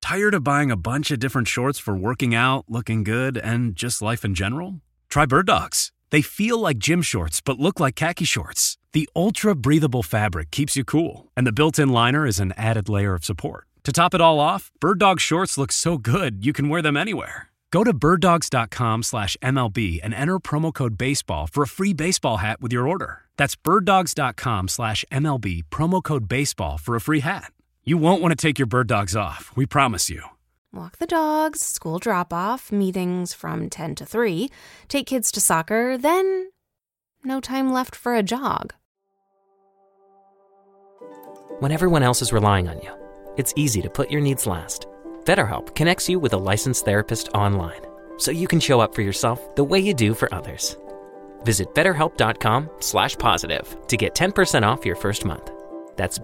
Tired of buying a bunch of different shorts for working out, looking good, and just life in general? Try Bird Dogs. They feel like gym shorts but look like khaki shorts. The ultra-breathable fabric keeps you cool, and the built-in liner is an added layer of support. To top it all off, Bird Dog shorts look so good you can wear them anywhere. Go to birddogs.com/MLB and enter promo code BASEBALL for a free baseball hat with your order. That's birddogs.com/MLB, promo code BASEBALL for a free hat. You won't want to take your Bird Dogs off, we promise you. Walk the dogs, school drop-off, meetings from 10 to 3, take kids to soccer, then no time left for a jog. When everyone else is relying on you, it's easy to put your needs last. BetterHelp connects you with a licensed therapist online, so you can show up for yourself the way you do for others. Visit BetterHelp.com/positive to get 10% off your first month. That's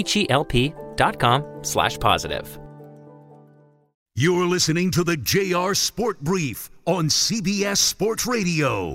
BetterHelp.com/positive. You're listening to the JR Sport Brief on CBS Sports Radio.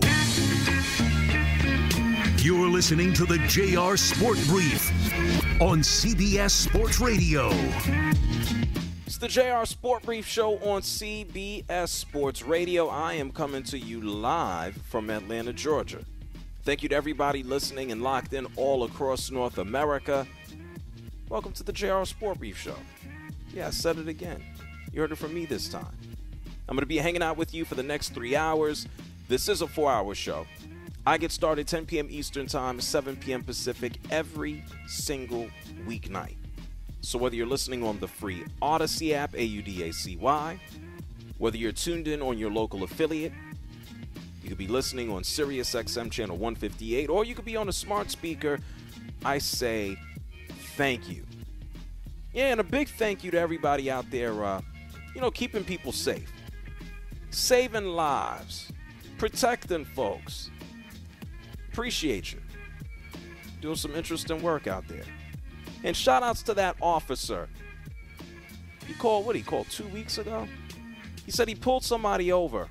You're listening to the JR Sport Brief on CBS Sports Radio. It's the JR Sport Brief show on CBS Sports Radio. I am coming to you live from Atlanta, Georgia. Thank you to everybody listening and locked in all across North America. Welcome to the JR Sport Brief show. Yeah, I said it again. You heard it from me this time. I'm going to be hanging out with you for the next 3 hours. This is a 4-hour show. I get started 10 p.m. Eastern Time, 7 p.m. Pacific every single weeknight. So whether you're listening on the free Odyssey app, AUDACY, whether you're tuned in on your local affiliate, you could be listening on Sirius XM channel 158, or you could be on a smart speaker, I say thank you. Yeah, and a big thank you to everybody out there, keeping people safe, saving lives, protecting folks. Appreciate you. Doing some interesting work out there. And shout outs to that officer. He called 2 weeks ago? He said he pulled somebody over.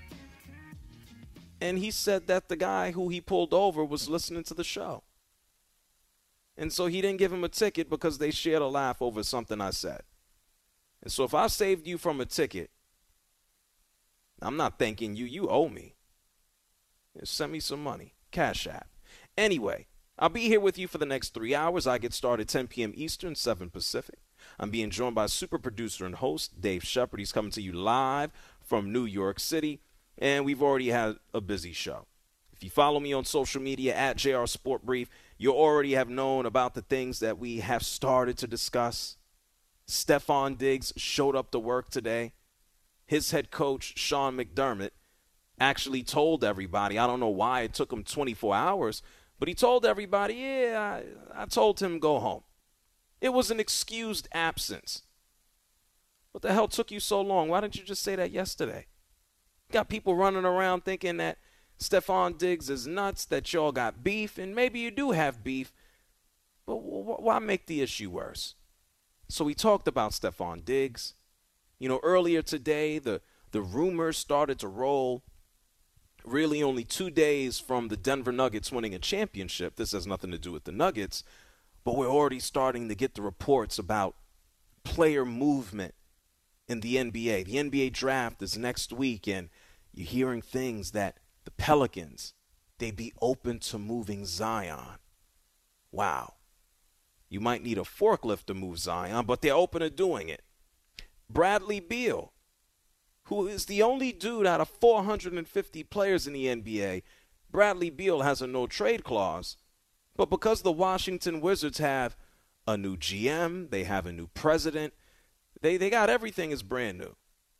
And he said that the guy who he pulled over was listening to the show. And so he didn't give him a ticket because they shared a laugh over something I said. And so if I saved you from a ticket, I'm not thanking you. You owe me. Just send me some money. Cash App. Anyway, I'll be here with you for the next 3 hours. I get started 10 p.m. Eastern, 7 Pacific. I'm being joined by super producer and host Dave Shepard. He's coming to you live from New York City. And we've already had a busy show. If you follow me on social media at JR Sport Brief, you already have known about the things that we have started to discuss. Stephon Diggs showed up to work today. His head coach, Sean McDermott, actually told everybody, I don't know why it took him 24 hours, but he told everybody, I told him go home. It was an excused absence. What the hell took you so long? Why didn't you just say that yesterday? Got people running around thinking that Stephon Diggs is nuts, that y'all got beef, and maybe you do have beef, but why make the issue worse? So we talked about Stephon Diggs. Earlier today, the rumors started to roll. Really only 2 days from the Denver Nuggets winning a championship. This has nothing to do with the Nuggets, but we're already starting to get the reports about player movement in the NBA. The NBA draft is next week, and you're hearing things that the Pelicans, they'd be open to moving Zion. Wow. You might need a forklift to move Zion, but they're open to doing it. Bradley Beal, who is the only dude out of 450 players in the NBA, Bradley Beal has a no-trade clause. But because the Washington Wizards have a new GM, they have a new president, they got everything is brand new.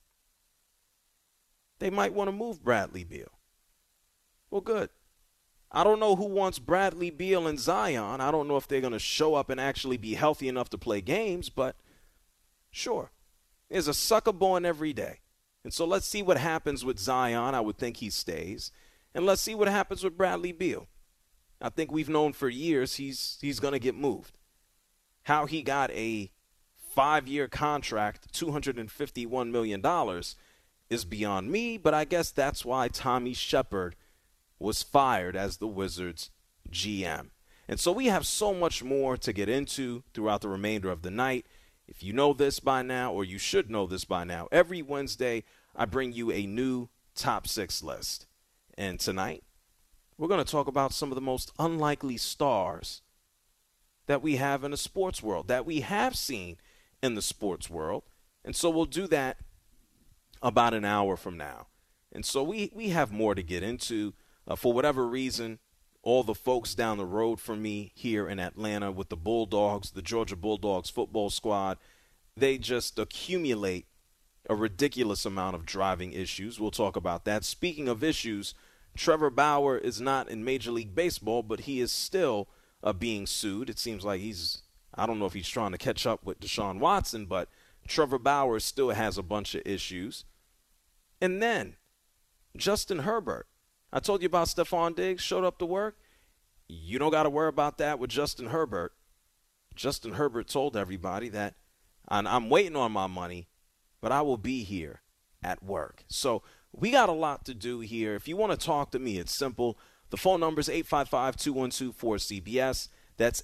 They might want to move Bradley Beal. Well, good. I don't know who wants Bradley Beal and Zion. I don't know if they're going to show up and actually be healthy enough to play games, but sure. There's a sucker born every day. And so let's see what happens with Zion. I would think he stays. And let's see what happens with Bradley Beal. I think we've known for years he's going to get moved. How he got a 5-year contract, $251 million, is beyond me, but I guess that's why Tommy Shepard was fired as the Wizards GM. And so we have so much more to get into throughout the remainder of the night. If you know this by now, or you should know this by now, every Wednesday I bring you a new top 6 list. And tonight, we're going to talk about some of the most unlikely stars that we have in the sports world, that we have seen in the sports world. And so we'll do that about an hour from now. And so we have more to get into. For whatever reason, all the folks down the road from me here in Atlanta with the Bulldogs, the Georgia Bulldogs football squad, they just accumulate a ridiculous amount of driving issues. We'll talk about that. Speaking of issues, Trevor Bauer is not in Major League Baseball, but he is still being sued. It seems like I don't know if he's trying to catch up with Deshaun Watson, but Trevor Bauer still has a bunch of issues. And then Justin Herbert. I told you about Stephon Diggs showed up to work. You don't got to worry about that with Justin Herbert. Justin Herbert told everybody that I'm waiting on my money, but I will be here at work. So we got a lot to do here. If you want to talk to me, it's simple. The phone number is 855-212-4CBS. That's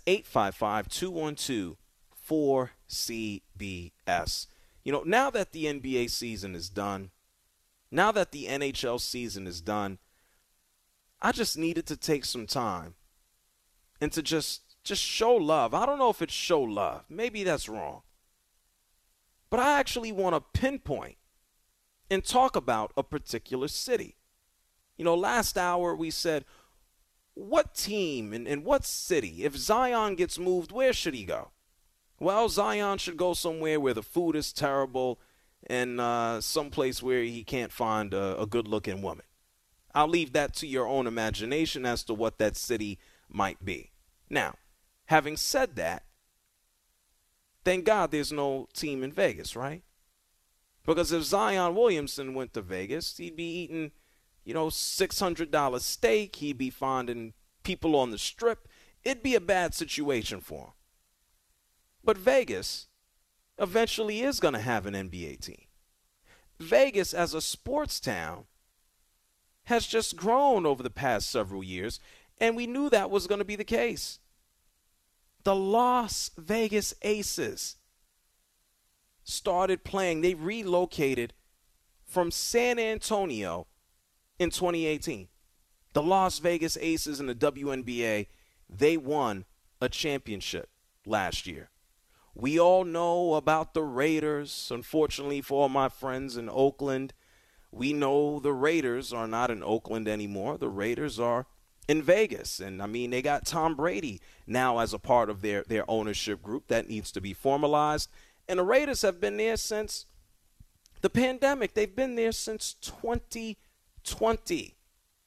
855-212-4CBS. You know, now that the NBA season is done, now that the NHL season is done, I just needed to take some time and to just show love. I don't know if it's show love. Maybe that's wrong. But I actually want to pinpoint and talk about a particular city. You know, last hour we said, what team and what city, if Zion gets moved, where should he go? Well, Zion should go somewhere where the food is terrible and someplace where he can't find a good-looking woman. I'll leave that to your own imagination as to what that city might be. Now, having said that, thank God there's no team in Vegas, right? Because if Zion Williamson went to Vegas, he'd be eating, $600 steak. He'd be finding people on the strip. It'd be a bad situation for him. But Vegas eventually is going to have an NBA team. Vegas, as a sports town, has just grown over the past several years, and we knew that was going to be the case. The Las Vegas Aces started playing. They relocated from San Antonio in 2018. The Las Vegas Aces in the WNBA, they won a championship last year. We all know about the Raiders. Unfortunately for all my friends in Oakland, we know the Raiders are not in Oakland anymore. The Raiders are in Vegas. And, they got Tom Brady now as a part of their ownership group. That needs to be formalized. And the Raiders have been there since the pandemic. They've been there since 2020.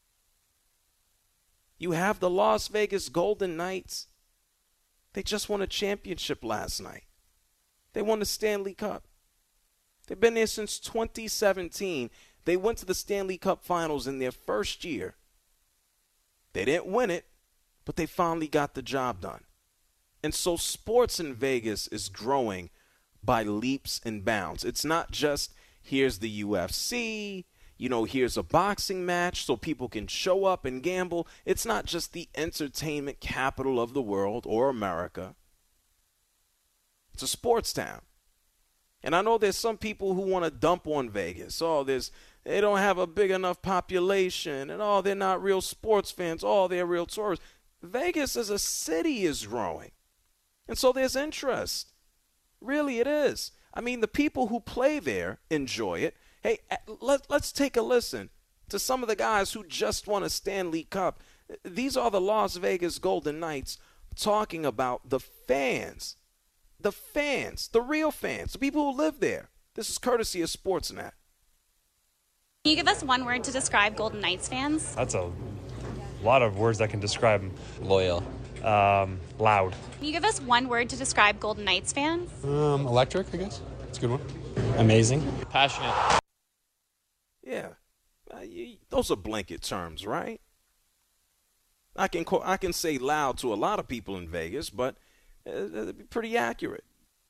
You have the Las Vegas Golden Knights. They just won a championship last night. They won the Stanley Cup. They've been there since 2017. They went to the Stanley Cup Finals in their first year. They didn't win it, but they finally got the job done. And so sports in Vegas is growing by leaps and bounds. It's not just here's the UFC, here's a boxing match so people can show up and gamble. It's not just the entertainment capital of the world or America. It's a sports town. And I know there's some people who want to dump on Vegas. They don't have a big enough population, and they're not real sports fans. They're real tourists. Vegas as a city is growing. And so there's interest. Really, it is. The people who play there enjoy it. Hey, let's take a listen to some of the guys who just won a Stanley Cup. These are the Las Vegas Golden Knights talking about the fans. The fans, the real fans, the people who live there. This is courtesy of Sportsnet. Can you give us one word to describe Golden Knights fans? That's a lot of words that can describe them. Loyal. Loud. Can you give us one word to describe Golden Knights fans? Electric, I guess. That's a good one. Amazing. Passionate. Yeah. Those are blanket terms, right? I can say loud to a lot of people in Vegas, but it'd be pretty accurate.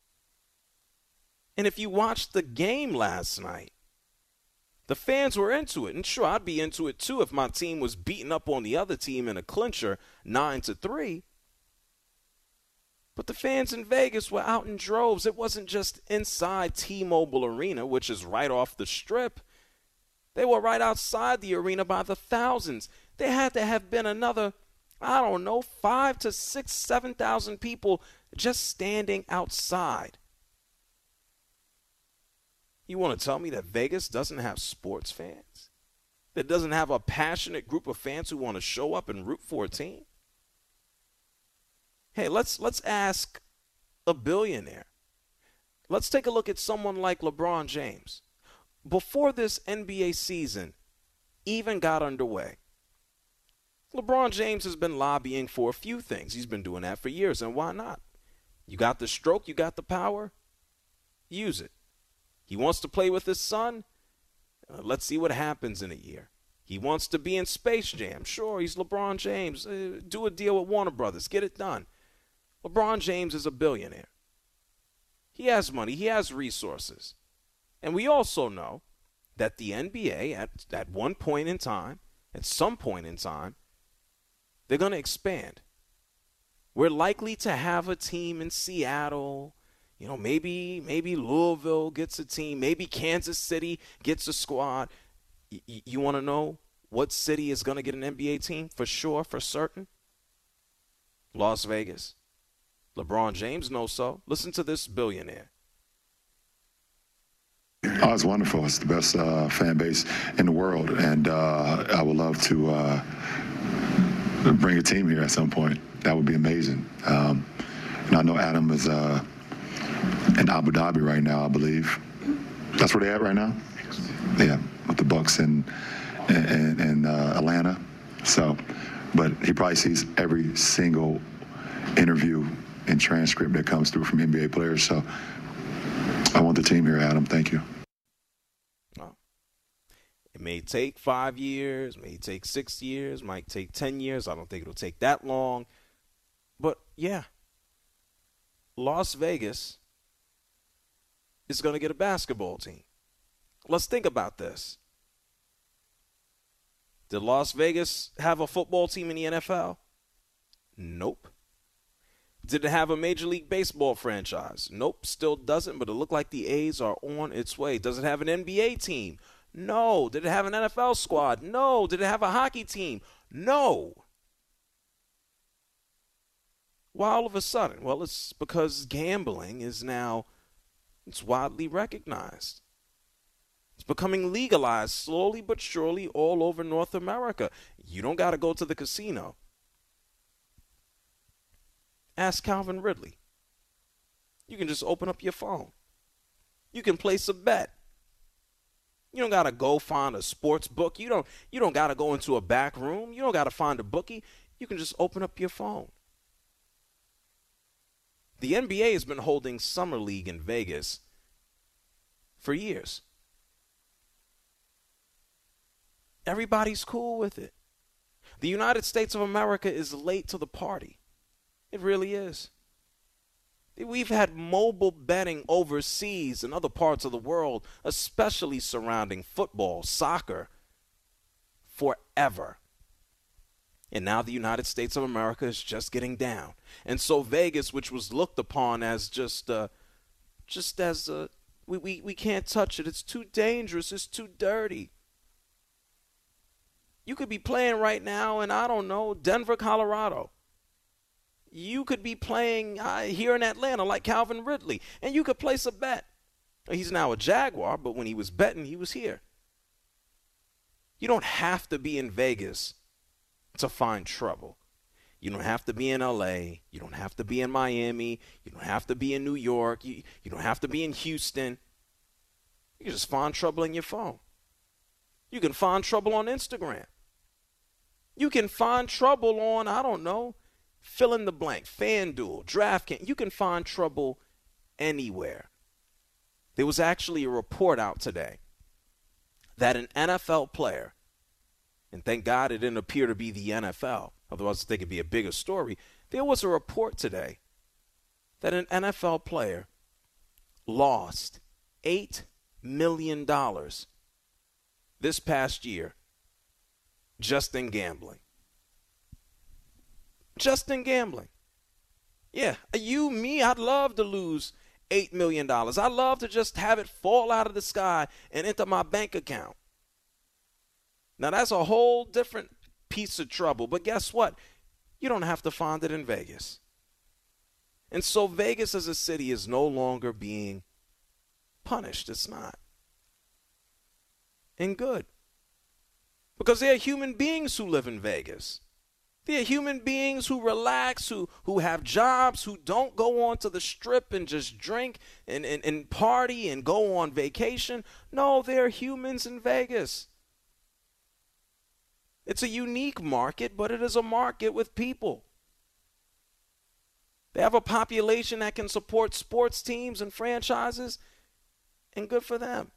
And if you watched the game last night, the fans were into it. And sure, I'd be into it too if my team was beating up on the other team in a clincher 9-3. But the fans in Vegas were out in droves. It wasn't just inside T-Mobile Arena, which is right off the strip. They were right outside the arena by the thousands. There had to have been another, 5 to 6, 7,000 people just standing outside. You want to tell me that Vegas doesn't have sports fans? That doesn't have a passionate group of fans who want to show up and root for a team? Hey, let's ask a billionaire. Let's take a look at someone like LeBron James. Before this NBA season even got underway, LeBron James has been lobbying for a few things. He's been doing that for years, and why not? You got the stroke, you got the power, use it. He wants to play with his son. Let's see what happens in a year. He wants to be in Space Jam. Sure, he's LeBron James. Do a deal with Warner Brothers. Get it done. LeBron James is a billionaire. He has money. He has resources. And we also know that the NBA, at one point in time, at some point in time, they're going to expand. We're likely to have a team in Seattle. Maybe Louisville gets a team. Maybe Kansas City gets a squad. You want to know what city is going to get an NBA team for sure, for certain? Las Vegas. LeBron James knows so. Listen to this billionaire. Oh, it's wonderful. It's the best fan base in the world, and I would love to bring a team here at some point. That would be amazing. I know Adam is in Abu Dhabi right now, I believe. That's where they're at right now? Yeah, with the Bucks and Atlanta. But he probably sees every single interview and transcript that comes through from NBA players. So I want the team here, Adam. Thank you. It may take 5 years, may take 6 years, might take 10 years. I don't think it'll take that long. But, yeah, Las Vegas is going to get a basketball team. Let's think about this. Did Las Vegas have a football team in the NFL? Nope. Did it have a Major League Baseball franchise? Nope, still doesn't, but it looked like the A's are on its way. Does it have an NBA team? No. Did it have an NFL squad? No. Did it have a hockey team? No. Why all of a sudden? Well, it's because gambling is now, it's widely recognized. It's becoming legalized slowly but surely all over North America. You don't got to go to the casino. Ask Calvin Ridley. You can just open up your phone. You can place a bet. You don't got to go find a sports book. You don't got to go into a back room. You don't got to find a bookie. You can just open up your phone. The NBA has been holding Summer League in Vegas for years. Everybody's cool with it. The United States of America is late to the party. It really is. We've had mobile betting overseas in other parts of the world, especially surrounding football, soccer, forever. And now the United States of America is just getting down. And so Vegas, which was looked upon as we can't touch it. It's too dangerous. It's too dirty. You could be playing right now in, Denver, Colorado. You could be playing here in Atlanta like Calvin Ridley, and you could place a bet. He's now a Jaguar, but when he was betting, he was here. You don't have to be in Vegas to find trouble. You don't have to be in L.A. You don't have to be in Miami. You don't have to be in New York. You don't have to be in Houston. You can just find trouble in your phone. You can find trouble on Instagram. You can find trouble on, fill in the blank, FanDuel, DraftKings. You can find trouble anywhere. There was actually a report out today that an NFL player, and thank God it didn't appear to be the NFL, otherwise I think it'd be a bigger story. There was a report today that an NFL player lost $8 million this past year just in gambling. Just in gambling. Yeah, me, I'd love to lose $8 million. I'd love to just have it fall out of the sky and enter my bank account. Now, that's a whole different piece of trouble. But guess what? You don't have to find it in Vegas. And so Vegas as a city is no longer being punished. It's not. And good. Because there are human beings who live in Vegas. There are human beings who relax, who have jobs, who don't go onto the strip and just drink and party and go on vacation. No, there are humans in Vegas. It's a unique market, but it is a market with people. They have a population that can support sports teams and franchises, and good for them.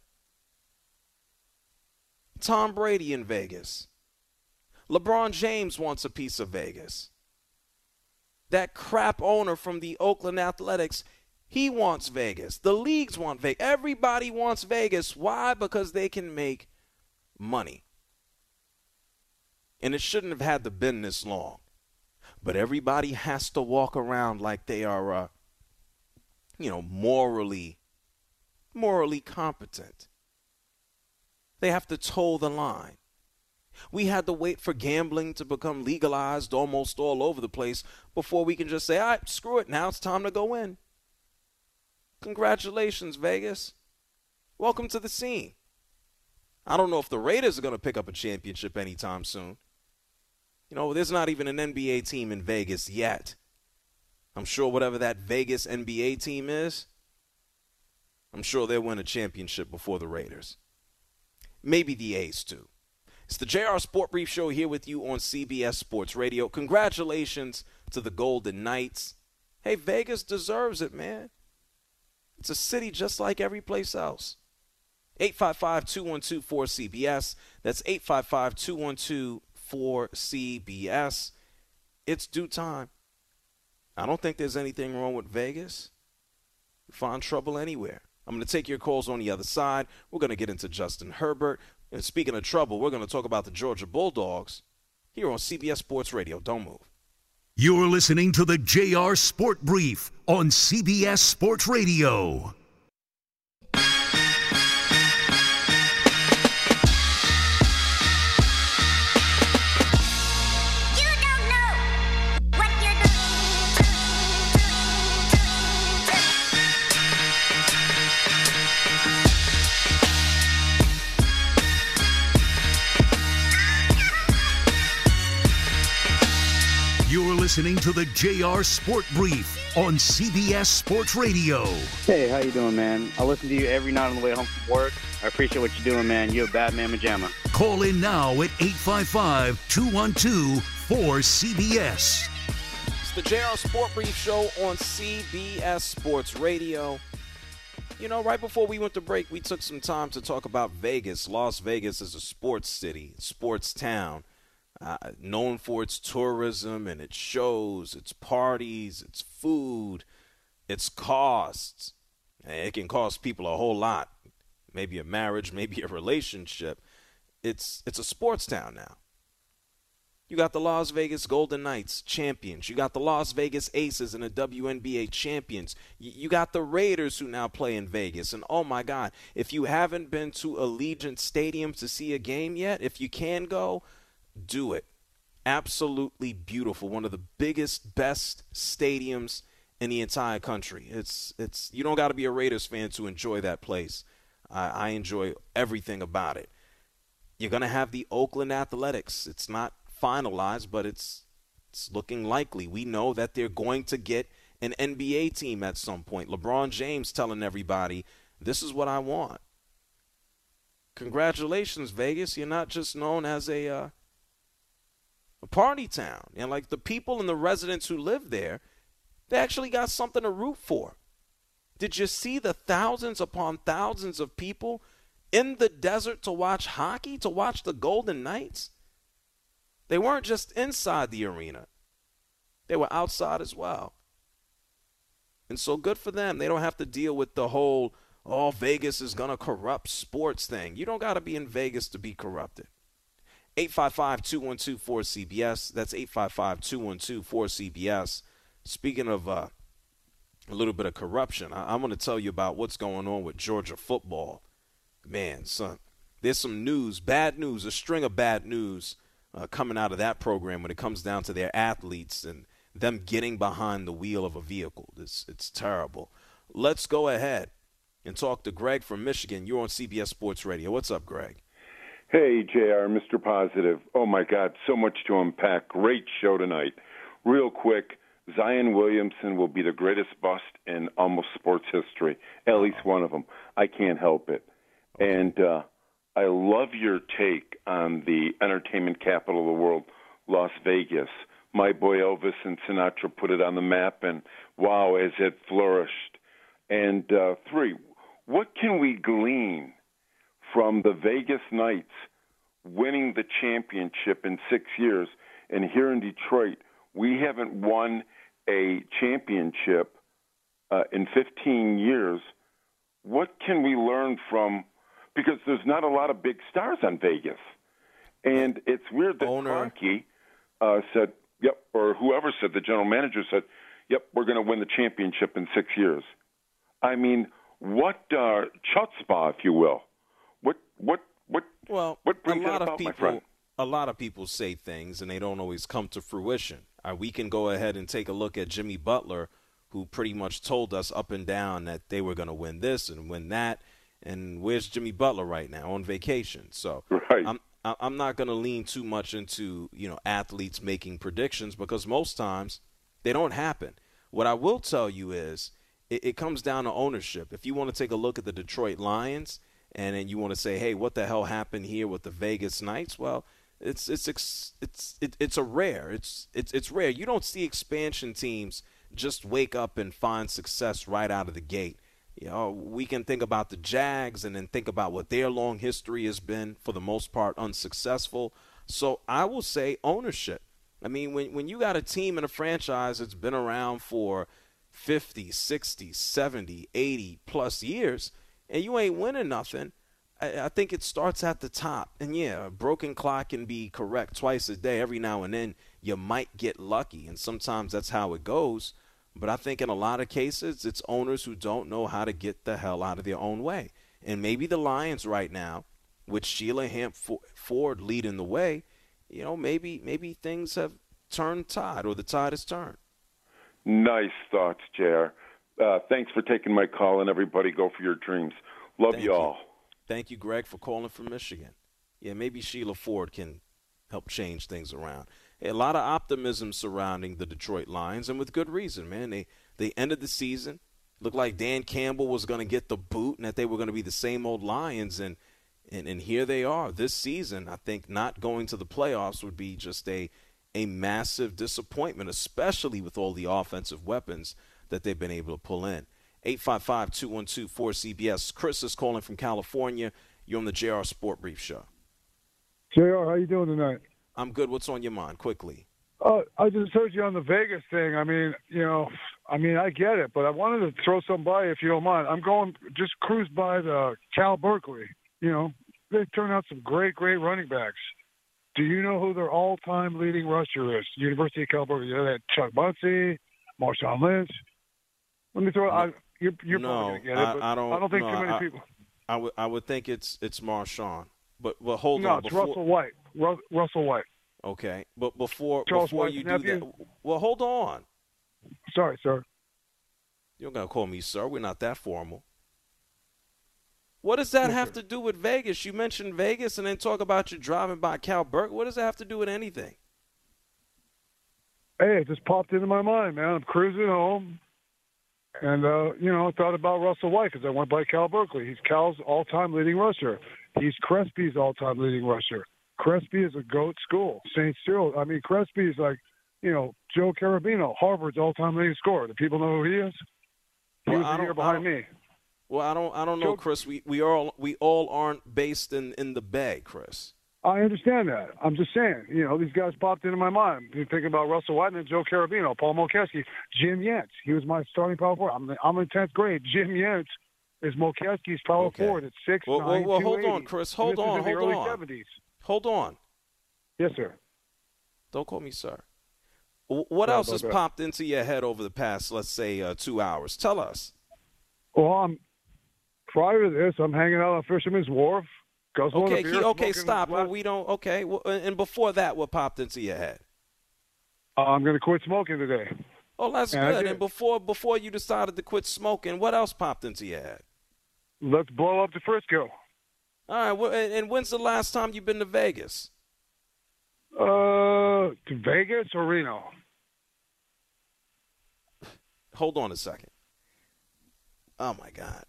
Tom Brady in Vegas. LeBron James wants a piece of Vegas. That crap owner from the Oakland Athletics, he wants Vegas. The leagues want Vegas. Everybody wants Vegas. Why? Because they can make money. And it shouldn't have had to been this long. But everybody has to walk around like they are, morally competent. They have to toe the line. We had to wait for gambling to become legalized almost all over the place before we can just say, all right, screw it. Now it's time to go in. Congratulations, Vegas. Welcome to the scene. I don't know if the Raiders are going to pick up a championship anytime soon. There's not even an NBA team in Vegas yet. I'm sure whatever that Vegas NBA team is, I'm sure they'll win a championship before the Raiders. Maybe the A's too. It's the JR Sport Brief Show here with you on CBS Sports Radio. Congratulations to the Golden Knights. Hey, Vegas deserves it, man. It's a city just like every place else. 855-212-4CBS. That's 855-212-4CBS. It's due time. I don't think there's anything wrong with Vegas. You find trouble anywhere. I'm going to take your calls on the other side. We're going to get into Justin Herbert. And speaking of trouble, we're going to talk about the Georgia Bulldogs here on CBS Sports Radio. Don't move. You're listening to the JR Sport Brief on CBS Sports Radio. You're listening to the JR Sport Brief on CBS Sports Radio. Hey, how you doing, man? I listen to you every night on the way home from work. I appreciate what you're doing, man. You're a bad man pajama. Call in now at 855-212-4CBS. It's the JR Sport Brief Show on CBS Sports Radio. Right before we went to break, we took some time to talk about Vegas. Las Vegas is a sports city, sports town. Known for its tourism and its shows, its parties, its food, its costs. It can cost people a whole lot. Maybe a marriage, maybe a relationship. It's a sports town now. You got the Las Vegas Golden Knights champions. You got the Las Vegas Aces and the WNBA champions. You got the Raiders who now play in Vegas. And oh my God, if you haven't been to Allegiant Stadium to see a game yet, if you can go, do it. Absolutely beautiful. One of the biggest, best stadiums in the entire country. It's you don't got to be a Raiders fan to enjoy that place. I enjoy everything about it. You're going to have the Oakland Athletics. It's not finalized, but it's looking likely. We know that they're going to get an NBA team at some point. LeBron James telling everybody, this is what I want. Congratulations, Vegas. You're not just known as a party town. And like the people and the residents who live there, they actually got something to root for. Did you see the thousands upon thousands of people in the desert to watch hockey, to watch the Golden Knights? They weren't just inside the arena. They were outside as well. And so good for them. They don't have to deal with the whole, Vegas is going to corrupt sports thing. You don't got to be in Vegas to be corrupted. 855-212-4CBS. That's 855-212-4CBS. speaking of a little bit of corruption, I'm going to tell you about what's going on with Georgia football. Man, son, there's some news, bad news, a string of bad news coming out of that program when it comes down to their athletes and them getting behind the wheel of a vehicle. It's terrible. Let's go ahead and talk to Greg from Michigan. You're on CBS Sports Radio. What's up, Greg? Hey, JR, Mr. Positive. Oh, my God, so much to unpack. Great show tonight. Real quick, Zion Williamson will be the greatest bust in almost sports history, at least one of them. I can't help it. And I love your take on the entertainment capital of the world, Las Vegas. My boy Elvis and Sinatra put it on the map, and wow, has it flourished. And 3, what can we glean from the Vegas Knights winning the championship in 6 years? And here in Detroit, we haven't won a championship in 15 years. What can we learn from? Because there's not a lot of big stars on Vegas. And it's weird that Kroenke said, yep, or whoever said, the general manager said, yep, we're going to win the championship in 6 years. I mean, what chutzpah, if you will. What brings that about, my friend? A lot of people say things, and they don't always come to fruition. We can go ahead and take a look at Jimmy Butler, who pretty much told us up and down that they were going to win this and win that. And where's Jimmy Butler right now? On vacation. So right. I'm not going to lean too much into, athletes making predictions, because most times they don't happen. What I will tell you is it comes down to ownership. If you want to take a look at the Detroit Lions and then you want to say, hey, what the hell happened here with the Vegas Knights? Well, it's a rare. It's rare. You don't see expansion teams just wake up and find success right out of the gate. We can think about the Jags and then think about what their long history has been, for the most part unsuccessful. So I will say ownership. I mean, when you got a team and a franchise that's been around for 50, 60, 70, 80 plus years, and you ain't winning nothing, I think it starts at the top. And, yeah, a broken clock can be correct twice a day. Every now and then you might get lucky, and sometimes that's how it goes. But I think in a lot of cases, it's owners who don't know how to get the hell out of their own way. And maybe the Lions right now, with Sheila Ford leading the way, maybe things have turned tide, or the tide has turned. Nice thoughts, JR. Thanks for taking my call, and everybody go for your dreams. Love you all. Thank you, Greg, for calling from Michigan. Yeah, maybe Sheila Ford can help change things around. A lot of optimism surrounding the Detroit Lions, and with good reason, man. They ended the season. Looked like Dan Campbell was going to get the boot and that they were going to be the same old Lions, and here they are this season. I think not going to the playoffs would be just a massive disappointment, especially with all the offensive weapons that they've been able to pull in. 855-212-4CBS. Chris is calling from California. You're on the JR Sport Brief Show. JR, how you doing tonight? I'm good. What's on your mind? Quickly. I just heard you on the Vegas thing. I mean, I get it, but I wanted to throw some by you if you don't mind. I'm going just cruise by the Cal Berkeley. They turn out some great running backs. Do you know who their all-time leading rusher is? University of Cal Berkeley. They had Chuck Bunsey, Marshawn Lynch. Let me throw it. You're probably going to get it, but I don't think too many people. I would think it's Marshawn. But hold on. No, it's Russell White. Russell White. Okay, but before you do nephew. that, well, hold on. Sorry, sir. You're not going to call me sir. We're not that formal. What does that have to do with Vegas? You mentioned Vegas and then talk about you driving by Cal Berkeley. What does that have to do with anything? Hey, it just popped into my mind, man. I'm cruising home, and, I thought about Russell White because I went by Cal Berkeley. He's Cal's all-time leading rusher. He's Crespi's all-time leading rusher. Crespi is a GOAT school. St. Cyril. I mean, Crespi is like, Joe Carabino, Harvard's all-time leading scorer. Do people know who he is? He was a year behind me. Well, I don't know, Chris. We all aren't based in the Bay, Chris. I understand that. I'm just saying, these guys popped into my mind. You're thinking about Russell White and Joe Carabino, Paul Mokeski, Jim Yentz. He was my starting power forward. I'm in 10th grade. Jim Yentz is Mokeski's power forward at 6'9", well, hold on, Chris. Hold on. Early 70s. Hold on. Yes, sir. Don't call me sir. What else has that. popped into your head over the past, let's say, 2 hours? Tell us. Well, prior to this, I'm hanging out on Fisherman's Wharf. Okay, stop. Well, we don't. Okay, well, and before that, what popped into your head? I'm going to quit smoking today. Oh, that's good. And before you decided to quit smoking, what else popped into your head? Let's blow up the Frisco. All right. Well, and when's the last time you've been to Vegas? To Vegas or Reno? Hold on a second. Oh my God.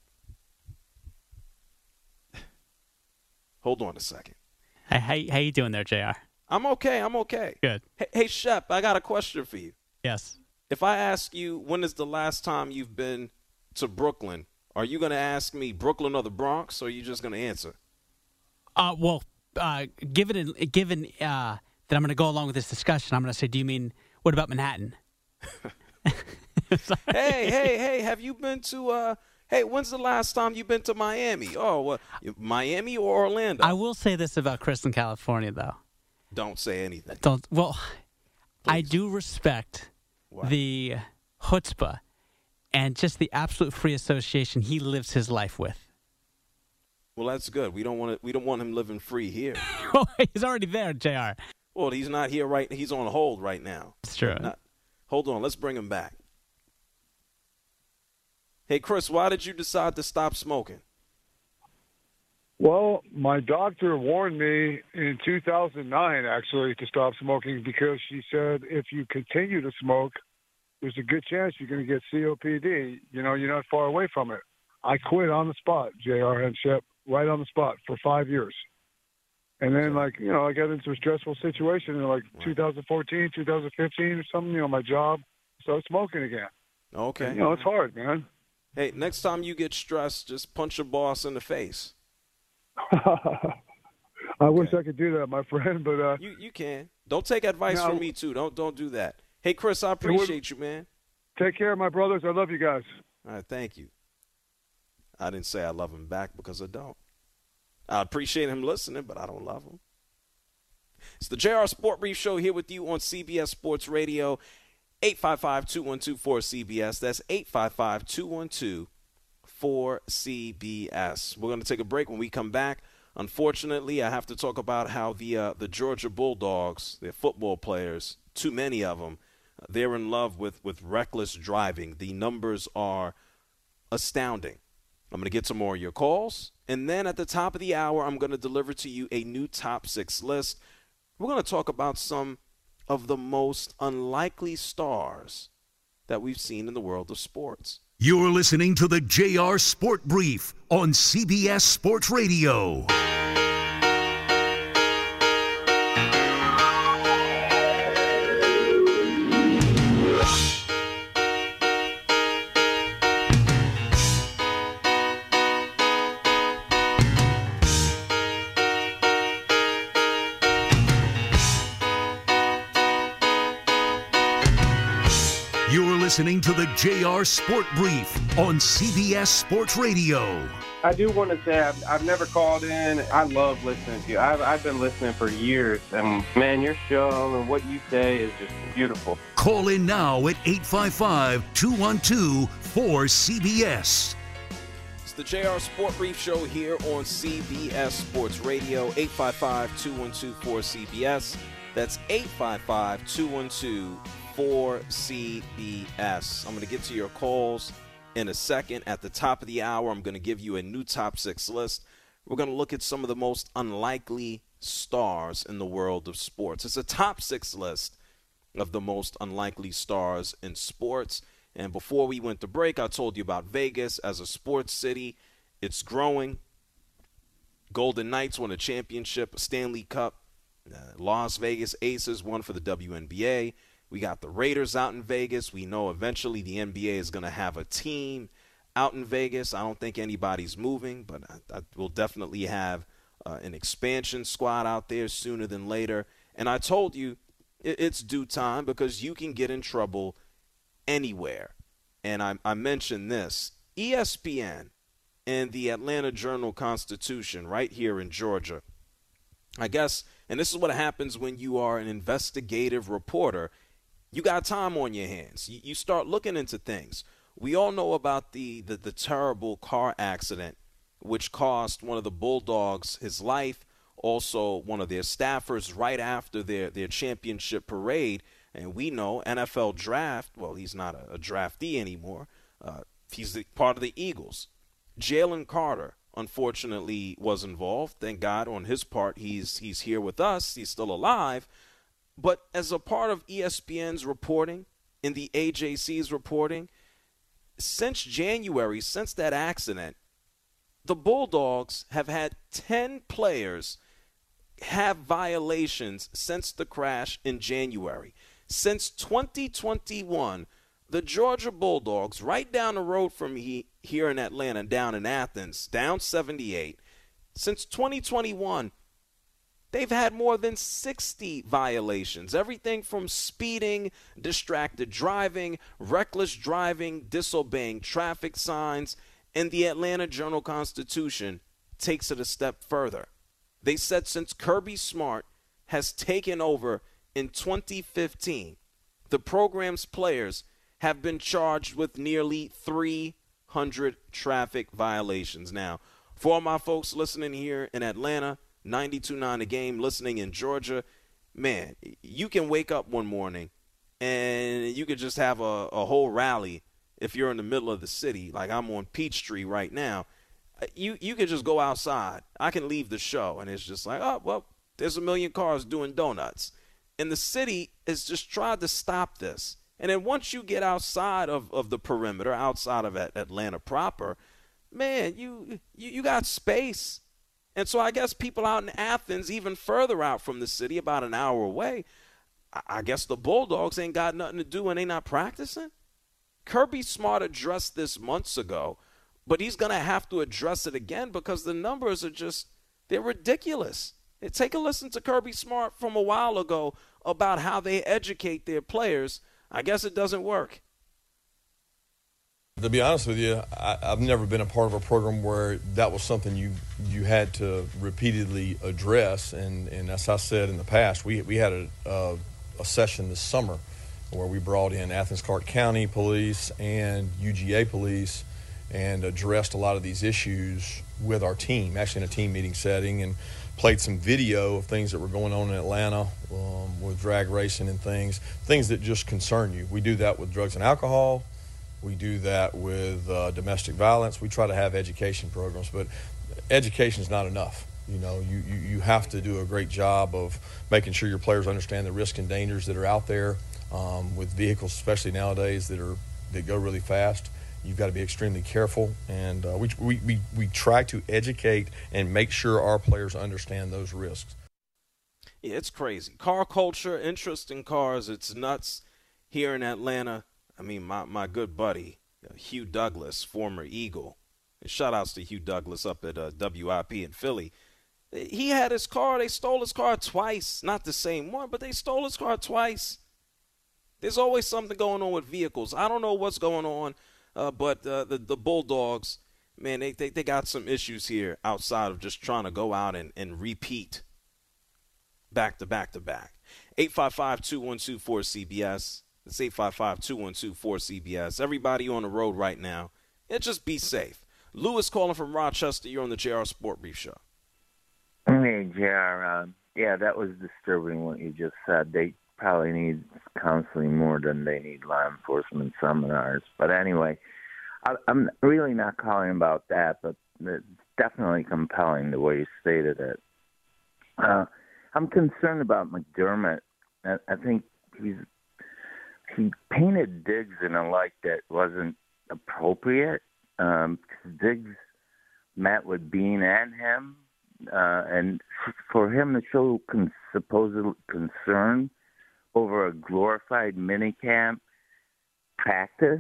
Hold on a second. How you doing there, JR? I'm okay. Good. Hey, Shep, I got a question for you. Yes. If I ask you when is the last time you've been to Brooklyn, are you going to ask me Brooklyn or the Bronx, or are you just going to answer? Given that I'm going to go along with this discussion, I'm going to say, do you mean, what about Manhattan? Hey, have you been to when's the last time you've been to Miami? Oh, what, Miami or Orlando? I will say this about Chris in California, though. Don't say anything. Please. I do respect the chutzpah and just the absolute free association he lives his life with. Well, that's good. We don't want him living free here. He's already there, JR. Well, he's not here he's on hold right now. It's true. Hold on, let's bring him back. Hey, Chris, why did you decide to stop smoking? Well, my doctor warned me in 2009, actually, to stop smoking because she said if you continue to smoke, there's a good chance you're going to get COPD. You know, you're not far away from it. I quit on the spot, JR and Shep, right on the spot for 5 years. And then, I got into a stressful situation in 2014, 2015 or something, my job. Started smoking again. Okay. And, it's hard, man. Hey, next time you get stressed, just punch your boss in the face. I wish I could do that, my friend, but you can. Don't take advice from me too. Don't do that. Hey, Chris, I appreciate you, man. Take care, my brothers. I love you guys. All right, thank you. I didn't say I love him back because I don't. I appreciate him listening, but I don't love him. It's the JR Sport Brief Show here with you on CBS Sports Radio. 855-212-4CBS. That's 855-212-4CBS. We're going to take a break. When we come back, unfortunately, I have to talk about how the Georgia Bulldogs, their football players, too many of them, they're in love with reckless driving. The numbers are astounding. I'm going to get some more of your calls. And then at the top of the hour, I'm going to deliver to you a new top 6 list. We're going to talk about some of the most unlikely stars that we've seen in the world of sports. You're listening to the JR Sport Brief on CBS Sports Radio. Listening to the JR Sport Brief on CBS Sports Radio. I do want to say I've never called in. I love listening to you. I've been listening for years. And, man, your show and what you say is just beautiful. Call in now at 855-212-4CBS. It's the JR Sport Brief Show here on CBS Sports Radio. 855-212-4CBS. That's 855-212-4CBS. I'm going to get to your calls in a second. At the top of the hour, I'm going to give you a new top 6 list. We're going to look at some of the most unlikely stars in the world of sports. It's a top 6 list of the most unlikely stars in sports. And before we went to break, I told you about Vegas as a sports city. It's growing. Golden Knights won a championship, a Stanley Cup. Las Vegas Aces won for the WNBA. We got the Raiders out in Vegas. We know eventually the NBA is going to have a team out in Vegas. I don't think anybody's moving, but I will definitely have an expansion squad out there sooner than later. And I told you it's due time because you can get in trouble anywhere. And I mentioned this. ESPN and the Atlanta Journal-Constitution right here in Georgia, I guess, and this is what happens when you are an investigative reporter. you got time on your hands. You start looking into things. We all know about the terrible car accident which cost one of the Bulldogs his life, also one of their staffers right after their championship parade. And we know NFL draft, well, he's not a draftee anymore. He's part of the Eagles. Jalen Carter, unfortunately, was involved. Thank God on his part he's here with us. He's still alive. But as a part of ESPN's reporting, in the AJC's reporting, since January, since that accident, the Bulldogs have had 10 players have violations since the crash in January. Since 2021, the Georgia Bulldogs, right down the road from here in Atlanta, down in Athens, down 78, since 2021, they've had more than 60 violations. Everything from speeding, distracted driving, reckless driving, disobeying traffic signs, and the Atlanta Journal-Constitution takes it a step further. They said since Kirby Smart has taken over in 2015, the program's players have been charged with nearly 300 traffic violations. Now, for all my folks listening here in Atlanta, 92.9 The Game, listening in Georgia, man, you can wake up one morning and you could just have a whole rally if you're in the middle of the city, like I'm on Peachtree right now. You can just go outside. I can leave the show, and it's just like, oh, well, there's a million cars doing donuts. And the city has just tried to stop this. And then once you get outside of the perimeter, outside of Atlanta proper, man, you got space. And so I guess people out in Athens, even further out from the city, about an hour away, I guess the Bulldogs ain't got nothing to do and they not practicing. Kirby Smart addressed this months ago, but he's going to have to address it again because the numbers are just, they're ridiculous. And take a listen to Kirby Smart from a while ago about how they educate their players. I guess it doesn't work. To be honest with you, I've never been a part of a program where that was something you had to repeatedly address. And as I said in the past, we had a session this summer where we brought in Athens-Clarke County Police and UGA Police and addressed a lot of these issues with our team, actually in a team meeting setting, and played some video of things that were going on in Atlanta with drag racing and things that just concern you. We do that with drugs and alcohol. We do that with domestic violence. We try to have education programs, but education is not enough. You know, you have to do a great job of making sure your players understand the risks and dangers that are out there with vehicles, especially nowadays that go really fast. You've got to be extremely careful, and we try to educate and make sure our players understand those risks. Yeah, it's crazy. Car culture, interest in cars, it's nuts here in Atlanta. I mean, my good buddy, Hugh Douglas, former Eagle, and shout-outs to Hugh Douglas up at WIP in Philly. He had his car. They stole his car twice. Not the same one, but they stole his car twice. There's always something going on with vehicles. I don't know what's going on, but the Bulldogs, man, they got some issues here outside of just trying to go out and repeat back to back to back. 855-212-4CBS. It's 855-212-4CBS. Everybody on the road right now, just be safe. Lewis calling from Rochester. You're on the JR Sport Brief Show. Hey, JR. Yeah, that was disturbing what you just said. They probably need counseling more than they need law enforcement seminars. But anyway, I'm really not calling about that, but it's definitely compelling the way you stated it. I'm concerned about McDermott. I think he painted Diggs in a light that wasn't appropriate. Diggs met with Bean and him, and for him to show supposed concern over a glorified minicamp practice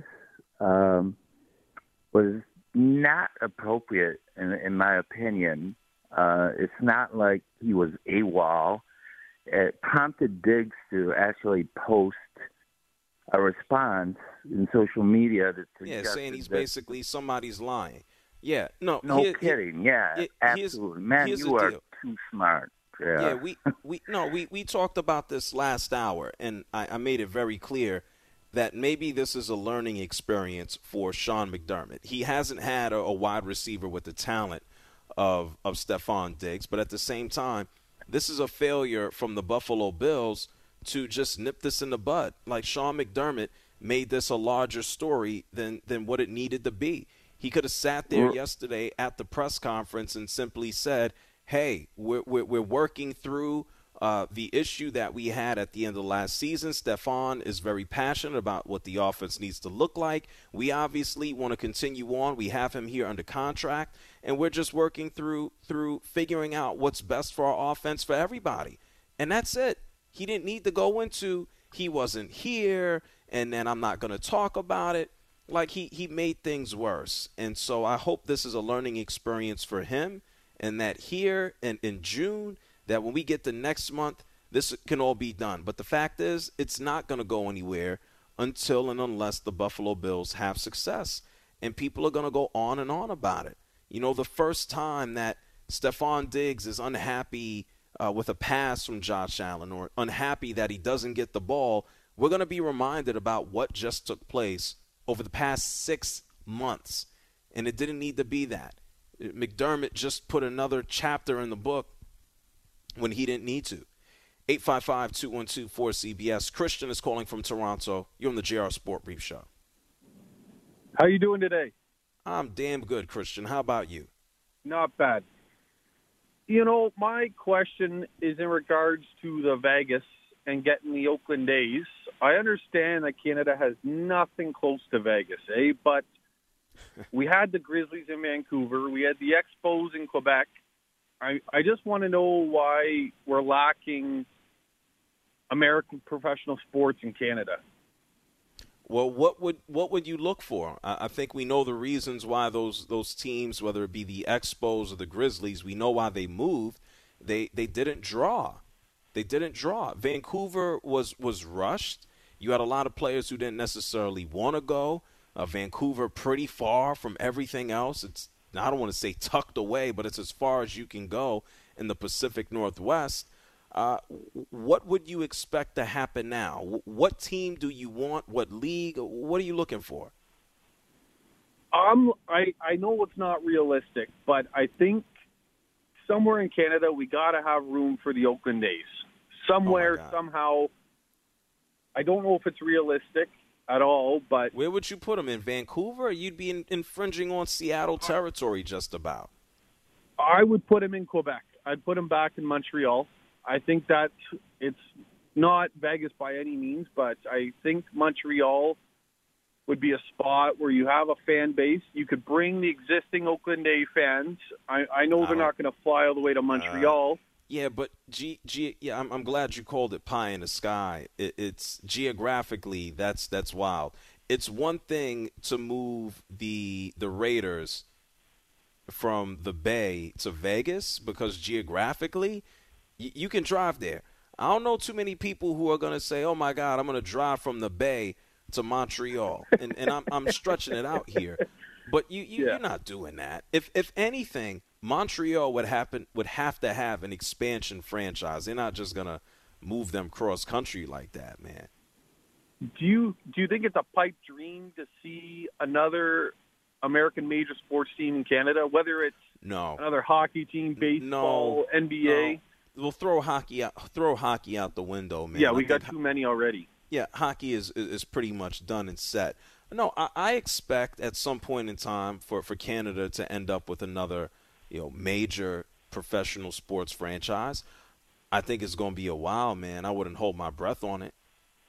was not appropriate, in my opinion. It's not like he was AWOL. It prompted Diggs to actually post a response in social media that suggested saying he's basically somebody's lying. Yeah, no kidding. Absolutely. Man, you are too smart Yeah, we talked about this last hour, and I made it very clear that maybe this is a learning experience for Sean McDermott. He hasn't had a wide receiver with the talent of Stephon Diggs, but at the same time, this is a failure from the Buffalo Bills to just nip this in the bud. Like, Sean McDermott made this a larger story than what it needed to be. He could have sat there yesterday at the press conference and simply said, hey, we're working through the issue that we had at the end of last season. Stephon is very passionate about what the offense needs to look like. We obviously want to continue on. We have him here under contract, and we're just working through figuring out what's best for our offense for everybody. And that's it. He didn't need to go into he wasn't here, and then I'm not going to talk about it. Like, he made things worse. And so I hope this is a learning experience for him, and that here in June, that when we get to next month, this can all be done. But the fact is, it's not going to go anywhere until and unless the Buffalo Bills have success. And people are going to go on and on about it. You know, the first time that Stephon Diggs is unhappy with a pass from Josh Allen, or unhappy that he doesn't get the ball, we're going to be reminded about what just took place over the past 6 months. And it didn't need to be that. McDermott just put another chapter in the book when he didn't need to. 855-212-4CBS. Christian is calling from Toronto. You're on the JR Sport Brief Show. How you doing today? I'm damn good, Christian. How about you? Not bad. You know, my question is in regards to the Vegas and getting the Oakland A's. I understand that Canada has nothing close to Vegas, but we had the Grizzlies in Vancouver. We had the Expos in Quebec. I just want to know why we're lacking American professional sports in Canada. Well, what would you look for? I think we know the reasons why those teams, whether it be the Expos or the Grizzlies, we know why they moved. They didn't draw. They didn't draw. Vancouver was rushed. You had a lot of players who didn't necessarily want to go. Vancouver pretty far from everything else. It's, I don't want to say tucked away, but it's as far as you can go in the Pacific Northwest. What would you expect to happen now? What team do you want? What league? What are you looking for? I know it's not realistic, but I think somewhere in Canada we got to have room for the Oakland A's. Somewhere, somehow. I don't know if it's realistic at all, but where would you put them? In Vancouver? Or you'd be infringing on Seattle territory just about. I would put him in Quebec. I'd put him back in Montreal. I think that it's not Vegas by any means, but I think Montreal would be a spot where you have a fan base. You could bring the existing Oakland A fans. I know they're not going to fly all the way to Montreal. Yeah, but I'm glad you called it pie in the sky. It's geographically that's wild. It's one thing to move the Raiders from the Bay to Vegas because geographically you can drive there. I don't know too many people who are going to say, "Oh my God, I'm going to drive from the Bay to Montreal," and I'm stretching it out here. But you're not doing that. If anything, Montreal would have to have an expansion franchise. They're not just gonna move them cross country like that, man. Do you think it's a pipe dream to see another American major sports team in Canada? Whether it's another hockey team, baseball, NBA. No. We'll throw hockey out the window, man. Yeah, we got too many already. Yeah, hockey is pretty much done and set. No, I expect at some point in time for Canada to end up with another, major professional sports franchise. I think it's going to be a while, man. I wouldn't hold my breath on it.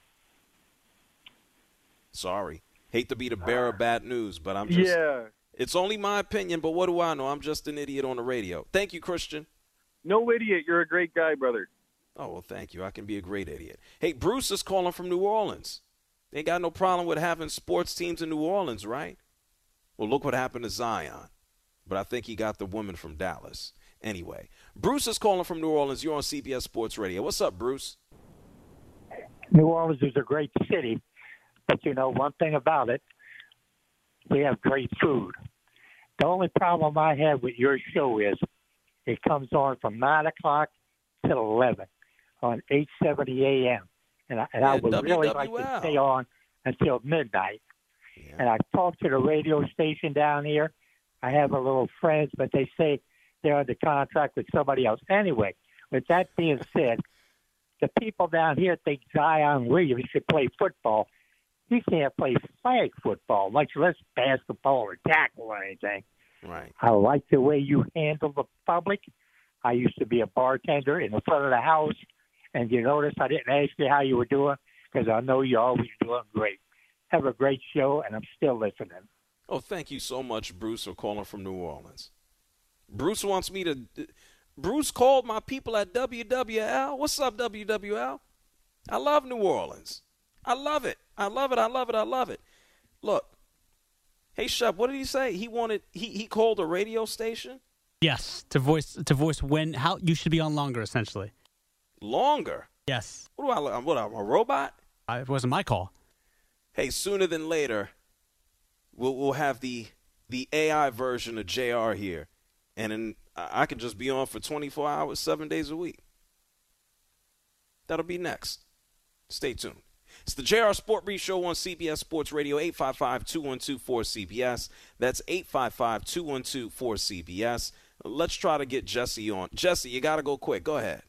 Sorry. Hate to be the bearer of bad news, but I'm just it's only my opinion, but what do I know? I'm just an idiot on the radio. Thank you, Christian. No idiot. You're a great guy, brother. Oh, well, thank you. I can be a great idiot. Hey, Bruce is calling from New Orleans. They ain't got no problem with having sports teams in New Orleans, right? Well, look what happened to Zion. But I think he got the woman from Dallas. Anyway, Bruce is calling from New Orleans. You're on CBS Sports Radio. What's up, Bruce? New Orleans is a great city. But, one thing about it, we have great food. The only problem I have with your show is it comes on from 9 o'clock till 11 on 870 AM. And I would really like to stay on until midnight. Yeah. And I talked to the radio station down here. I have a little friends, but they say they're under contract with somebody else. Anyway, with that being said, the people down here think Zion Williams should play football. He can't play flag football, much less basketball or tackle or anything. Right. I like the way you handle the public. I used to be a bartender in the front of the house, and you notice I didn't ask you how you were doing because I know you're always doing great. Have a great show, and I'm still listening. Oh, thank you so much, Bruce, for calling from New Orleans. Bruce wants me to – Bruce called my people at WWL. What's up, WWL? I love New Orleans. I love it. I love it. I love it. I love it. Look, hey, Shep, what did he say? He called a radio station? Yes, to voice how you should be on longer, essentially. Longer? Yes. What am I, a robot? It wasn't my call. Hey, sooner than later, we'll have the AI version of JR here, and then I can just be on for 24 hours, 7 days a week. That'll be next. Stay tuned. It's the JR Sport Brief Show on CBS Sports Radio, 855-212-4CBS. That's 855-212-4CBS. Let's try to get Jesse on. Jesse, you got to go quick. Go ahead.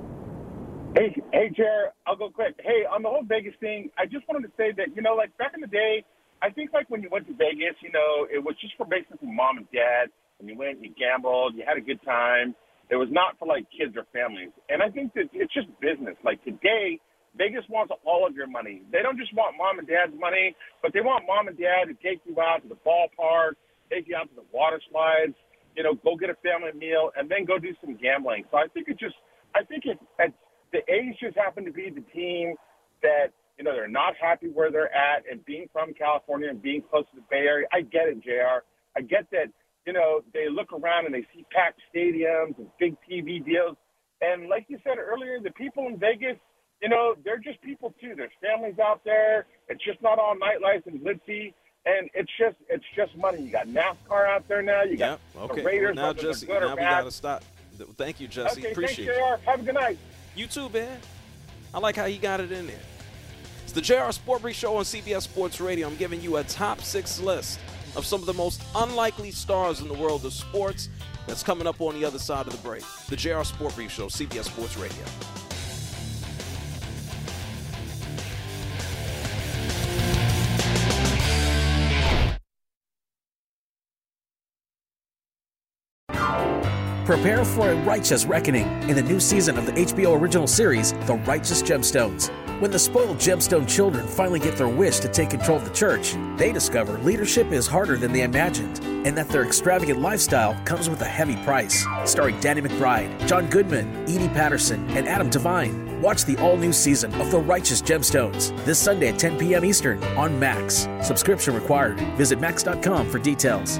Hey, Jared, I'll go quick. Hey, on the whole Vegas thing, I just wanted to say that, like back in the day, I think like when you went to Vegas, it was just for basically mom and dad. When you went, you gambled, you had a good time. It was not for like kids or families. And I think that it's just business. Like today, Vegas wants all of your money. They don't just want mom and dad's money, but they want mom and dad to take you out to the ballpark, take you out to the water slides, go get a family meal, and then go do some gambling. So I think the A's just happen to be the team that, they're not happy where they're at, and being from California and being close to the Bay Area, I get it, JR. I get that, they look around and they see packed stadiums and big TV deals. And like you said earlier, the people in Vegas, they're just people too. There's families out there. It's just not all nightlife and glitzy. And it's just money. You got NASCAR out there now. You got the Raiders. Well, now, Jesse, we got to stop. Thank you, Jesse. Okay, appreciate thanks, JR. Have a good night. You too, man. I like how you got it in there. It's the JR Sport Brief Show on CBS Sports Radio. I'm giving you a top 6 list of some of the most unlikely stars in the world of sports. That's coming up on the other side of the break. The JR Sport Brief Show, CBS Sports Radio. Prepare for a righteous reckoning in the new season of the HBO original series, The Righteous Gemstones. When the spoiled gemstone children finally get their wish to take control of the church, they discover leadership is harder than they imagined, and that their extravagant lifestyle comes with a heavy price. Starring Danny McBride, John Goodman, Edie Patterson, and Adam Devine. Watch the all-new season of The Righteous Gemstones this Sunday at 10 p.m. Eastern on Max. Subscription required. Visit Max.com for details.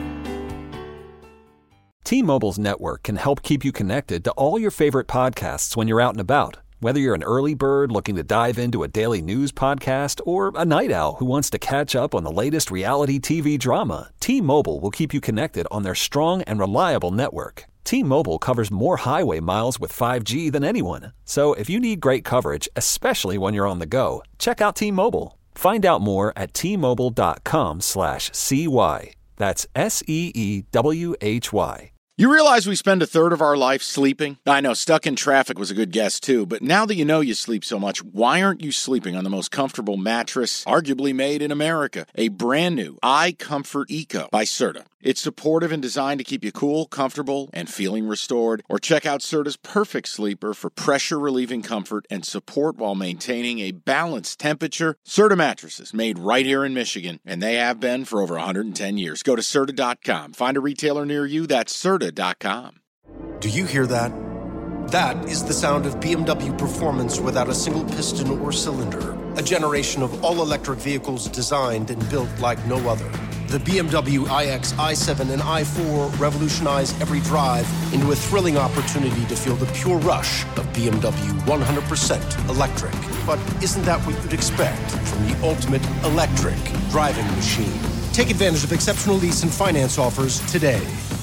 T-Mobile's network can help keep you connected to all your favorite podcasts when you're out and about. Whether you're an early bird looking to dive into a daily news podcast or a night owl who wants to catch up on the latest reality TV drama, T-Mobile will keep you connected on their strong and reliable network. T-Mobile covers more highway miles with 5G than anyone. So if you need great coverage, especially when you're on the go, check out T-Mobile. Find out more at T-Mobile.com/CY. That's SEEWHY. You realize we spend a third of our life sleeping? I know, stuck in traffic was a good guess too, but now that you know you sleep so much, why aren't you sleeping on the most comfortable mattress arguably made in America? A brand new iComfort Eco by Serta. It's supportive and designed to keep you cool, comfortable, and feeling restored. Or check out Serta's Perfect Sleeper for pressure-relieving comfort and support while maintaining a balanced temperature. Serta mattresses made right here in Michigan, and they have been for over 110 years. Go to Serta.com. Find a retailer near you. That's Serta.com. Do you hear that? That is the sound of BMW performance without a single piston or cylinder. A generation of all-electric vehicles designed and built like no other. The BMW iX, i7, and i4 revolutionize every drive into a thrilling opportunity to feel the pure rush of BMW 100% electric. But isn't that what you'd expect from the ultimate electric driving machine? Take advantage of exceptional lease and finance offers today.